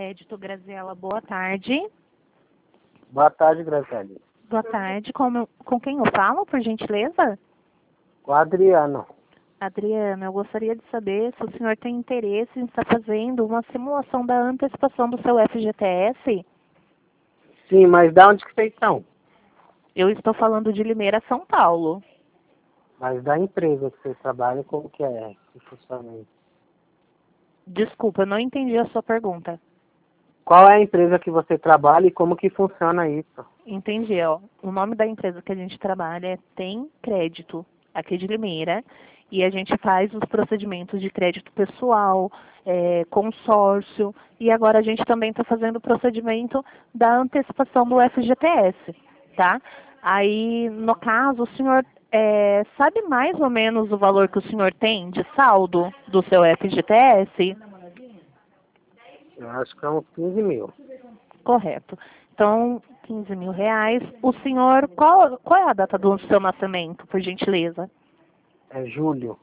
Crédito, Graziela, boa tarde. Boa tarde, Graziela. Boa tarde. Com quem eu falo, por gentileza? Com o Adriano. Adriano, eu gostaria de saber se o senhor tem interesse em estar fazendo uma simulação da antecipação do seu FGTS. Sim, mas da onde que vocês são? Eu estou falando de Limeira, São Paulo. Mas da empresa que vocês trabalham, como que é que funciona isso? Desculpa, eu não entendi a sua pergunta. Qual é a empresa que você trabalha e como que funciona isso? Entendi, ó. O nome da empresa que a gente trabalha é Tem Crédito, aqui de Limeira, e a gente faz os procedimentos de crédito pessoal, consórcio, e agora a gente também está fazendo o procedimento da antecipação do FGTS, tá? Aí, no caso, o senhor sabe mais ou menos o valor que o senhor tem de saldo do seu FGTS? Eu acho que é uns 15 mil. Correto. Então, 15 mil reais. O senhor, qual é a data do seu nascimento, por gentileza? É julho.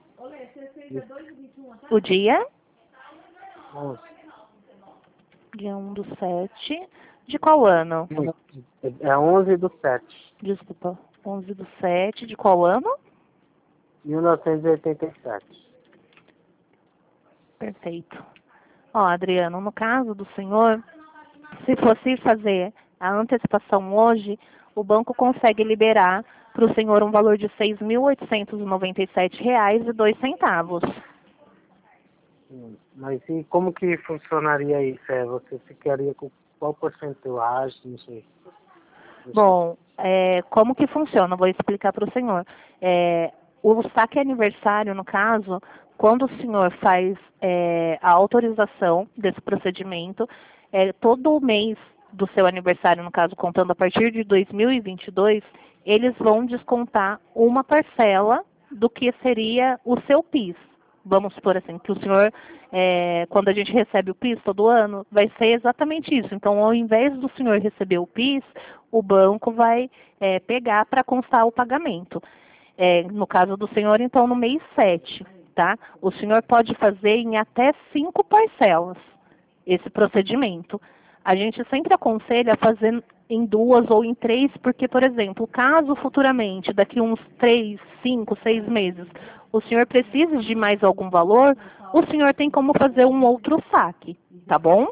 O dia? 11. Dia 1/7. De qual ano? É 11/7. Desculpa, 11/7. De qual ano? 1987. Perfeito. Ó, Adriano, no caso do senhor, se fosse fazer a antecipação hoje, o banco consegue liberar para o senhor um valor de R$ 6.897,02. Mas e como que funcionaria isso? Você ficaria com qual porcentagem? Não sei. Bom, como que funciona? Vou explicar para o senhor. O saque aniversário, no caso, quando o senhor faz a autorização desse procedimento, todo mês do seu aniversário, no caso, contando a partir de 2022, eles vão descontar uma parcela do que seria o seu PIS. Vamos supor assim, que o senhor, quando a gente recebe o PIS todo ano, vai ser exatamente isso. Então, ao invés do senhor receber o PIS, o banco vai pegar para constar o pagamento. No caso do senhor, então, no mês 7, tá? O senhor pode fazer em até 5 parcelas esse procedimento. A gente sempre aconselha a fazer em 2 ou em 3, porque, por exemplo, caso futuramente, daqui uns 3, 5, 6 meses, o senhor precise de mais algum valor, o senhor tem como fazer um outro saque, tá bom?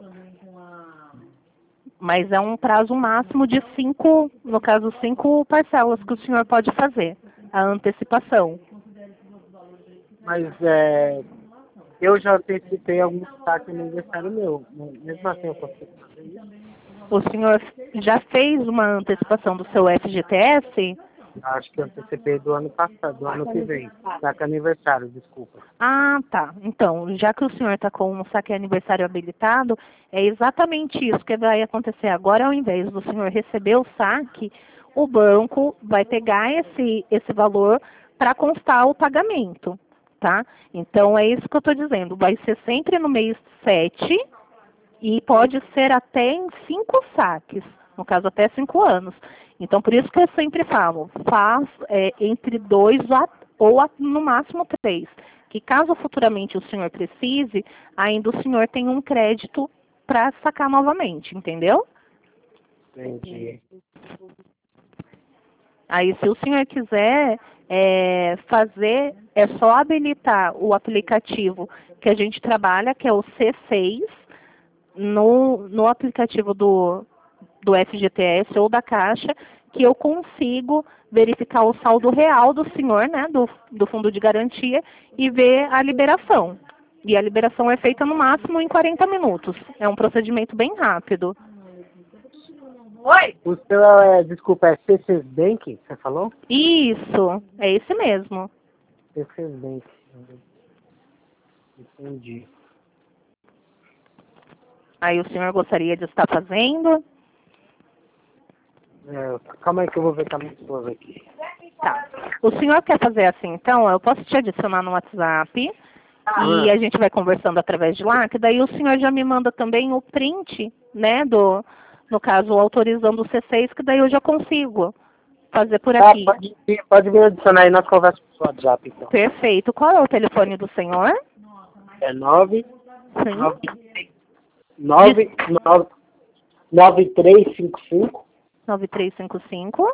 Mas é um prazo máximo de 5, no caso, 5 parcelas que o senhor pode fazer, a antecipação. Mas eu já antecipei algum saque no aniversário meu. Mesmo assim eu consigo fazer isso? O senhor já fez uma antecipação do seu FGTS? Acho que eu antecipei do ano passado, do ano que vem. Saque aniversário, desculpa. Ah, tá. Então, já que o senhor está com um saque aniversário habilitado, é exatamente isso que vai acontecer agora. Ao invés do senhor receber o saque, o banco vai pegar esse valor para constar o pagamento, tá? Então, é isso que eu estou dizendo. Vai ser sempre no mês 7 e pode ser até em 5 saques, no caso, até 5 anos. Então, por isso que eu sempre falo, faz entre 2 ou no máximo 3. Que caso futuramente o senhor precise, ainda o senhor tem um crédito para sacar novamente, entendeu? Entendi. Aí, se o senhor quiser fazer, é só habilitar o aplicativo que a gente trabalha, que é o C6, no aplicativo do FGTS ou da Caixa, que eu consigo verificar o saldo real do senhor, né, do fundo de garantia, e ver a liberação. E a liberação é feita no máximo em 40 minutos. É um procedimento bem rápido. Oi! O seu, desculpa, é C6 Bank, você falou? Isso, é esse mesmo. C6 Bank. Entendi. Aí o senhor gostaria de estar fazendo? Calma aí que eu vou ver com a minha esposa aqui. Tá. O senhor quer fazer assim, então? Eu posso te adicionar no WhatsApp e a gente vai conversando através de lá, que daí o senhor já me manda também o print, né, no caso, autorizando o C6, que daí eu já consigo fazer por aqui. Pode me adicionar aí, nós conversamos no WhatsApp, então. Perfeito. Qual é o telefone do senhor? É 9 Sim. 9355 9355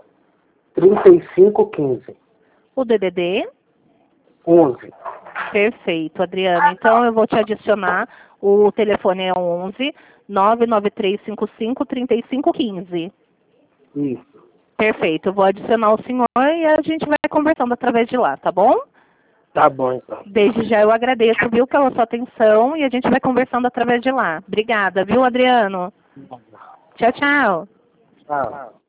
3515. o DDD. 11. Perfeito, Adriano. Então eu vou te adicionar. O telefone é 11 99355 3515. Isso. Perfeito. Eu vou adicionar o senhor e a gente vai conversando através de lá, tá bom? Tá bom, então. Desde já eu agradeço, viu, pela sua atenção e a gente vai conversando através de lá. Obrigada, viu, Adriano? Tchau, tchau. Tchau.